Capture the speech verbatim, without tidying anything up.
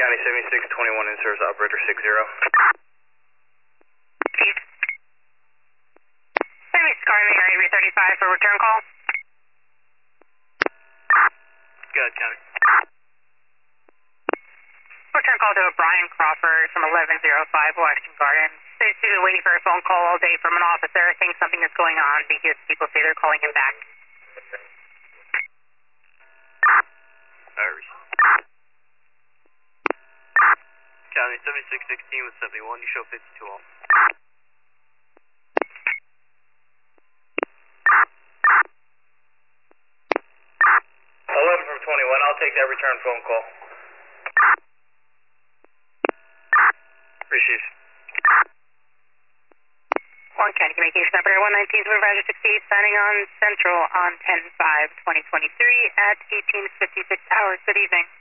County seventy-six twenty-one in service operator six zero. Service Scarmy area thirty-five for return call. Good, County. Return call to Brian Crawford from eleven oh five Washington Garden. Says he's been waiting for a phone call all day from an officer. Thinks something is going on because people say they're calling him back. Iris. County seventy-six sixteen with seventy-one, you show fifty-two off. eleven from twenty-one, I'll take that return phone call. Receive. One County Communication Operator one nineteen Supervisor sixty-eight signing on Central on ten five twenty twenty-three at eighteen fifty-six hours. Good evening.